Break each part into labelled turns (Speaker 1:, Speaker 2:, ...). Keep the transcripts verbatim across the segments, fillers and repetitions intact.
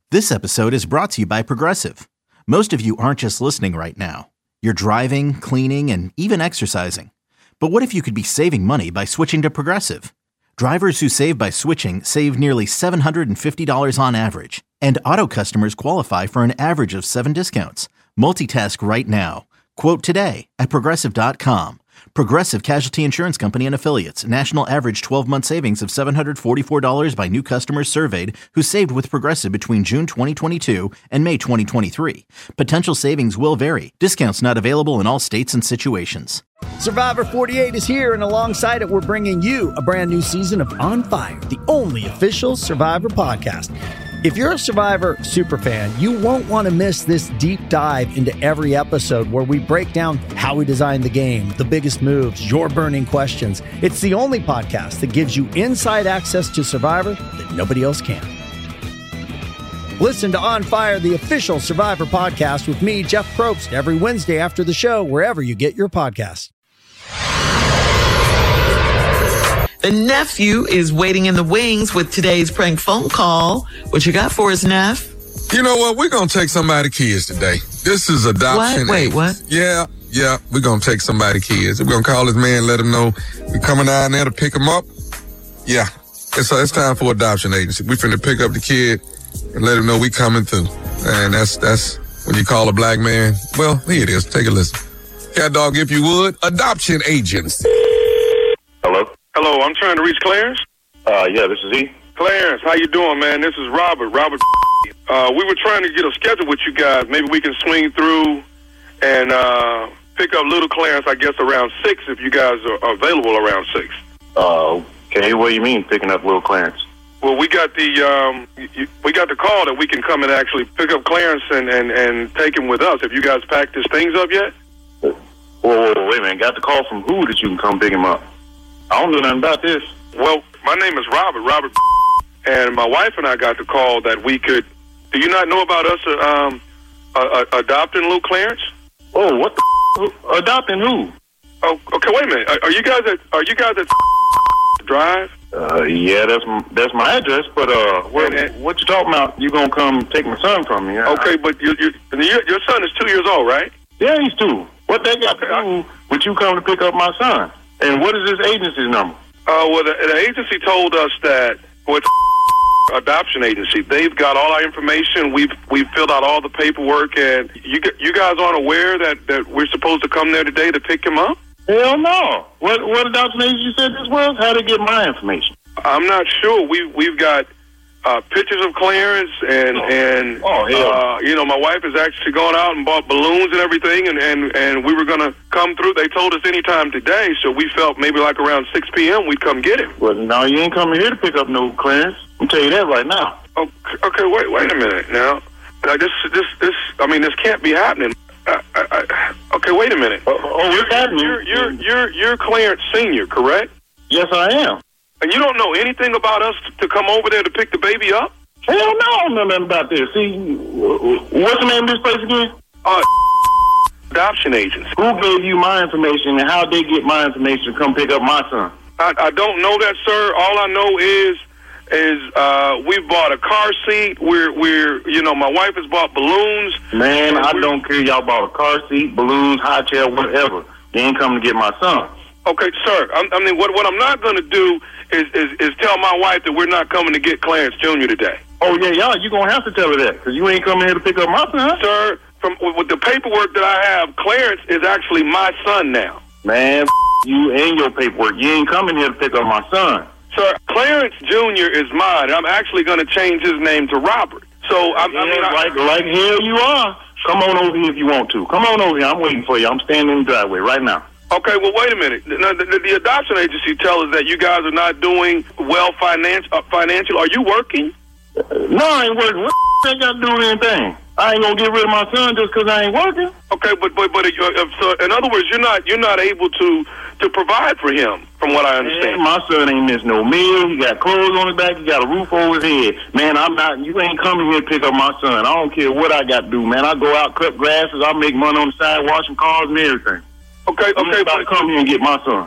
Speaker 1: This episode is brought to you by Progressive. Most of you aren't just listening right now. You're driving, cleaning, and even exercising. But what if you could be saving money by switching to Progressive? Drivers who save by switching save nearly seven hundred fifty dollars on average. And auto customers qualify for an average of seven discounts. Multitask right now. Quote today at Progressive dot com. Progressive Casualty Insurance Company and Affiliates. National average twelve-month savings of seven hundred forty-four dollars by new customers surveyed who saved with Progressive between June twenty twenty-two and May twenty twenty-three. Potential savings will vary. Discounts not available in all states and situations.
Speaker 2: Survivor forty-eight is here, and alongside it, we're bringing you a brand new season of On Fire, the only official Survivor podcast. If you're a Survivor superfan, you won't want to miss this deep dive into every episode where we break down how we designed the game, the biggest moves, your burning questions. It's the only podcast that gives you inside access to Survivor that nobody else can. Listen to On Fire, the official Survivor podcast with me, Jeff Probst, every Wednesday after the show, wherever you get your podcasts.
Speaker 3: The nephew is waiting in the wings with today's prank phone call. What you got for us, Neff?
Speaker 4: You know what? We're going to take somebody's kids today. This is adoption.
Speaker 3: What? Wait, what?
Speaker 4: Yeah, yeah. We're going to take somebody's kids. We're going to call this man, let him know we're coming down there to pick him up. Yeah, it's, it's time for adoption agency. We finna pick up the kid and let him know we coming through. And that's that's when you call a black man. Well, here it is. Take a listen. Cat dog, if you would. Adoption agency.
Speaker 5: Hello?
Speaker 6: Hello, I'm trying to reach Clarence.
Speaker 5: Uh, yeah, this is he.
Speaker 6: Clarence, how you doing, man? This is Robert. Robert. Uh, we were trying to get a schedule with you guys. Maybe we can swing through and uh, pick up little Clarence, I guess, around six if you guys are available around six.
Speaker 5: Uh, okay, what do you mean picking up little Clarence?
Speaker 6: Well, we got the um, you, we got the call that we can come and actually pick up Clarence and, and, and take him with us. Have you guys packed his things up yet?
Speaker 5: Whoa, whoa, whoa, wait a minute. Got the call from who that you can come pick him up? I don't know nothing about this.
Speaker 6: Well, my name is Robert, Robert, and my wife and I got the call that we could. Do you not know about us uh, um, uh, uh, adopting little Clarence?
Speaker 5: Oh, what the f- adopting who?
Speaker 6: Oh, okay. Wait a minute. Are, are you guys at? Are you guys at Drive?
Speaker 5: Uh, yeah, that's my, that's my address. But uh, what,
Speaker 6: and, and,
Speaker 5: what you talking about? You gonna come take my son from me?
Speaker 6: Okay,
Speaker 5: I,
Speaker 6: but you, you, your your son is two years old, right?
Speaker 5: Yeah, he's two. What they got
Speaker 6: okay,
Speaker 5: to do with you coming to pick up my son? And what is this agency's number?
Speaker 6: Uh, well, the, the agency told us that with adoption agency, they've got all our information. We've we've filled out all the paperwork, and you you guys aren't aware that, that we're supposed to come there today to pick him up?
Speaker 5: Hell no. What what adoption agency said this was? How to get my information?
Speaker 6: I'm not sure. We we've got uh, pictures of Clarence, and
Speaker 5: oh.
Speaker 6: and
Speaker 5: oh, hell.
Speaker 6: Uh, you know, my wife has actually gone out and bought balloons and everything, and, and, and we were gonna come through. They told us anytime today, so we felt maybe like around six p.m. we'd come get him.
Speaker 5: Well, no, you ain't coming here to pick up no Clarence. I'm tell you that right now.
Speaker 6: Okay, okay wait wait a minute now. Uh, this this this I mean, this can't be happening. Uh, I, I, okay, wait a minute.
Speaker 5: Uh, oh, what's happening?
Speaker 6: You're you're you're you're Clarence Senior, correct?
Speaker 5: Yes, I am.
Speaker 6: And you don't know anything about us to come over there to pick the baby up?
Speaker 5: Hell no, I don't know nothing about this. See, what's the name of this place again?
Speaker 6: Uh, adoption agency.
Speaker 5: Who gave you my information, and how they get my information to come pick up my son?
Speaker 6: I, I don't know that, sir. All I know is is uh, we bought a car seat. We're we're you know, my wife has bought balloons.
Speaker 5: Man, I don't care. Y'all bought a car seat, balloons, high chair, whatever. You ain't coming to get my son.
Speaker 6: Okay, sir. I, I mean, what what I'm not going to do is, is is tell my wife that we're not coming to get Clarence Junior today.
Speaker 5: Oh yeah, y'all, you gonna have to tell her that because you ain't coming here to pick up my son,
Speaker 6: sir. From with the paperwork that I have, Clarence is actually my son now.
Speaker 5: Man, you and your paperwork. You ain't coming here to pick up my son.
Speaker 6: Sir, Clarence Junior is mine. I'm actually going to change his name to Robert. So, I,
Speaker 5: yeah,
Speaker 6: I mean... I,
Speaker 5: like, like hell you are. Come on over here if you want to. Come on over here. I'm waiting for you. I'm standing in the driveway right now.
Speaker 6: Okay, well, wait a minute. Now, the, the, the adoption agency tells us that you guys are not doing well finance, uh, financial. Are you working?
Speaker 5: Uh, no, I ain't working. What the f*** got to do with anything? I ain't going to get rid of my son just because I ain't working.
Speaker 6: Okay, but but but uh, so in other words, you're not you're not able to to provide for him, from what I understand.
Speaker 5: Man, my son ain't missed no meal. He got clothes on his back. He got a roof over his head. Man, I'm not. You ain't coming here to pick up my son. I don't care what I got to do, man. I go out, cut grasses. I make money on the side, washing cars and everything.
Speaker 6: Okay, okay,
Speaker 5: I'm about
Speaker 6: but
Speaker 5: to come here and get my son.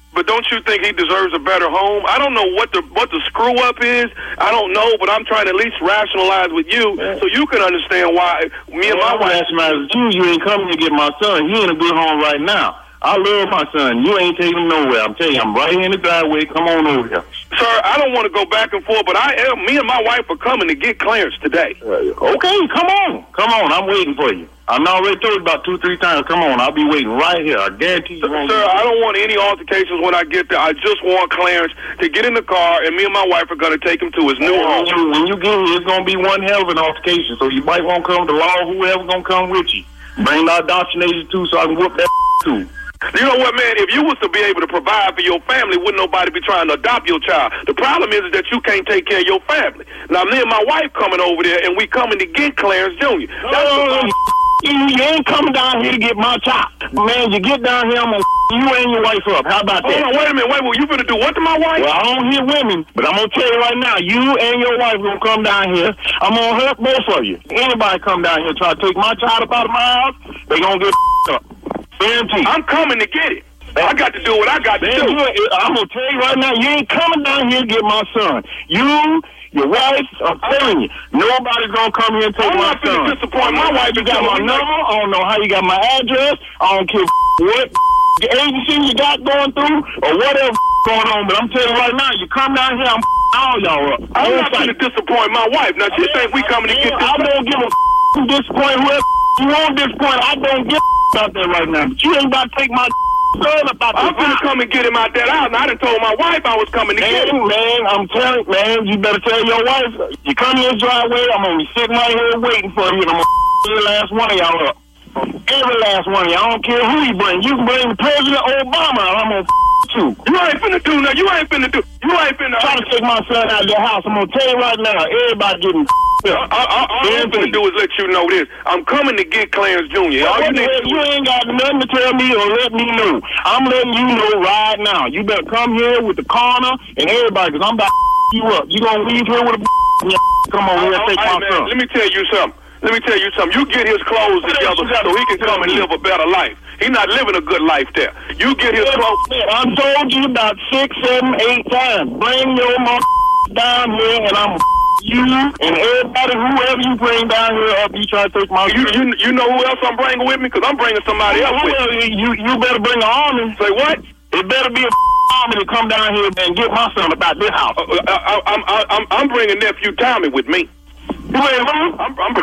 Speaker 6: But don't you think he deserves a better home? I don't know what the what the screw up is. I don't know, but I'm trying to at least rationalize with you so you can understand why me and
Speaker 5: well,
Speaker 6: my wife.
Speaker 5: Rationalize with you. You ain't coming to get my son. He in a good home right now. I love my son. You ain't taking him nowhere. I'm telling you, I'm right here in the driveway. Come on over here.
Speaker 6: Sir, I don't want to go back and forth, but I am. Me and my wife are coming to get Clarence today.
Speaker 5: Uh, okay, come on. Come on. I'm waiting for you. I'm already told you about two, three times. Come on. I'll be waiting right here. I guarantee you.
Speaker 6: Sir, sir I don't want any altercations when I get there. I just want Clarence to get in the car, and me and my wife are going to take him to his new home.
Speaker 5: When you, when you get here, it's going to be one hell of an altercation. So you might want to come, the law, whoever's going to come with you. Bring the adoption agent too so I can whoop that too.
Speaker 6: You know what, man? If you was to be able to provide for your family, wouldn't nobody be trying to adopt your child? The problem is, is that you can't take care of your family. Now, me and my wife coming over there, and we coming to get Clarence Junior That's
Speaker 5: oh, you, you ain't coming down here to get my child. Man, you get down here, I'm going to you and your wife up. How about that?
Speaker 6: Hold on, wait a minute. Wait, well, you finna do what to my wife?
Speaker 5: Well, I don't hear women, but I'm going to tell you right now, you and your wife going to come down here. I'm going to hurt both of you. Anybody come down here try to take my child up out of my house, they going to get up. Guaranteed.
Speaker 6: I'm coming to get it. I got to do what I got to
Speaker 5: Man,
Speaker 6: do.
Speaker 5: You, I'm going to tell you right now, you ain't coming down here to get my son. You, your wife, I'm telling you, nobody's going to come here and take
Speaker 6: I'm
Speaker 5: my
Speaker 6: not
Speaker 5: son.
Speaker 6: Disappoint
Speaker 5: my wife, you got my number. I don't know how you got my address. I don't care what agency you got going through or whatever going on, but I'm telling you right now, you come down here, I'm all y'all up.
Speaker 6: I'm not going to disappoint my wife. Now, she think we coming to get this.
Speaker 5: I don't give a disappoint whoever you won't disappoint. I don't give a about that right now, but you ain't about to take my son about that.
Speaker 6: I'm going to come and get him out that house, and I done told my wife I was coming to
Speaker 5: man,
Speaker 6: get him.
Speaker 5: Man, I'm telling you, man, you better tell your wife, you come in this driveway, I'm going to be sitting right here waiting for you, and I'm going to every last one of y'all up. Every last one of y'all. I don't care who you bring. You can bring President Obama, I'm going to you. You ain't finna do nothing. You ain't finna do. You ain't finna try to take my son out of your house. I'm gonna tell you right now, everybody getting. I, I, I, all I'm gonna do is let you know this. I'm coming to get Clarence Junior All you, need to you ain't got nothing to tell me or let me know. I'm letting you know right now. You better come here with the corner and everybody, because I'm about to you up. You gonna leave here with a come on here and take my son. Let me tell you something. Let me tell you something. You get his clothes together so he can come and live a better life. He's not living a good life there. You get his clothes. I told you about six, seven, eight times. Bring your mom down here, and I'm you and everybody, whoever you bring down here up, you try to take my. You you you know who else I'm bringing with me? Because I'm bringing somebody else with me. You you better bring an army. Say what? It better be a army to come down here and get my son about this house. Uh, I, I, I, I'm I'm bringing nephew Tommy with me. You ain't who? I'm, I'm,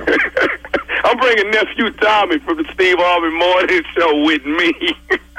Speaker 5: I'm bringing nephew Tommy from the Steve Harvey Morning Show with me.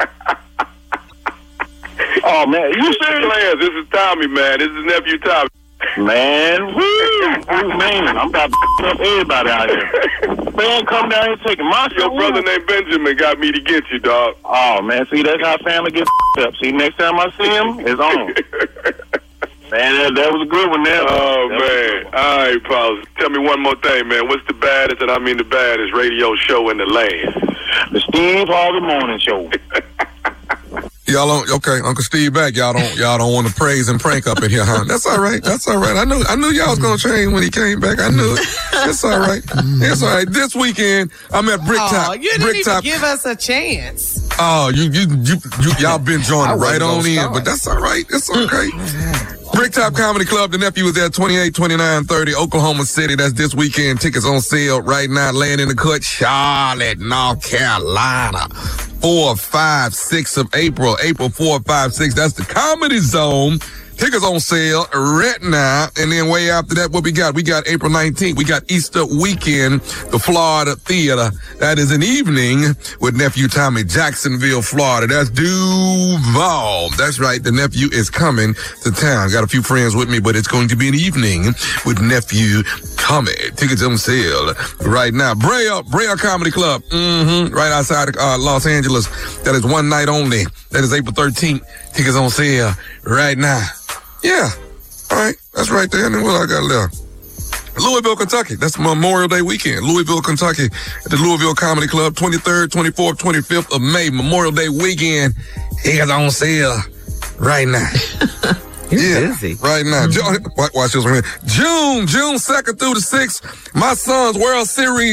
Speaker 5: Oh, man. You serious? This is Tommy, man. This is nephew Tommy. Man, woo, man, I'm about to f*** up everybody out here. Man, come down here taking my Your son. Brother named Benjamin got me to get you, dog. Oh, man, see, that's how family gets f***ed up. See, next time I see him, it's on. Man, that, that was a good one there. Oh, that man. All right, Paul. Tell me one more thing, man. What's the baddest, and I mean the baddest, radio show in the land? The Steve Harvey Morning Show.
Speaker 4: Y'all don't, okay, Uncle Steve back. Y'all don't, y'all don't want to praise and prank up in here, huh? That's all right. That's all right. I knew, I knew y'all was gonna change when he came back. I knew it. It's all right. It's all right. This weekend, I'm at Bricktop.
Speaker 3: Oh, you didn't
Speaker 4: Bricktop.
Speaker 3: even give us a chance.
Speaker 4: Oh, you, you, you, you y'all been joining right on in, but that's all right. It's okay. Bricktop Comedy Club. The nephew is there, twenty-eight, twenty-nine, thirty, Oklahoma City. That's this weekend. Tickets on sale right now. Laying in the cut, Charlotte, North Carolina. Four, five, six of April. April four, five, six. That's the Comedy Zone. Tickets on sale right now. And then way after that, what we got? We got April nineteenth. We got Easter weekend, the Florida Theater. That is an evening with nephew Tommy, Jacksonville, Florida. That's Duval. That's right. The nephew is coming to town. Got a few friends with me, but it's going to be an evening with nephew Tommy. Tickets on sale right now. Brea, Brea Comedy Club. Mm-hmm. Right outside of uh, Los Angeles. That is one night only. That is April thirteenth. Tickets on sale right now. Yeah. All right. That's right there. And then what I got left? Louisville, Kentucky. That's Memorial Day weekend. Louisville, Kentucky at the Louisville Comedy Club. twenty-third, twenty-fourth, twenty-fifth of May. Memorial Day weekend. Tickets on sale right now.
Speaker 3: You're
Speaker 4: yeah,
Speaker 3: busy.
Speaker 4: right now. Mm-hmm. June, watch this one here. June, June second through the sixth, my son's World Series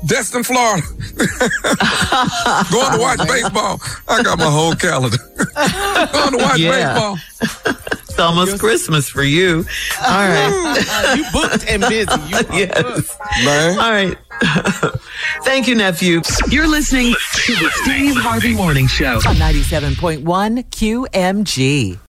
Speaker 4: Destin, Florida. Going to watch baseball. I got my whole calendar. Going to watch
Speaker 3: Yeah.
Speaker 4: baseball.
Speaker 3: It's almost Christmas for you. All right.
Speaker 7: Uh, you booked and busy. You are
Speaker 3: Yes.
Speaker 7: booked.
Speaker 4: Man.
Speaker 3: All right. Thank you, nephew.
Speaker 8: You're listening to the Steve Harvey Morning Show on ninety-seven point one Q M G.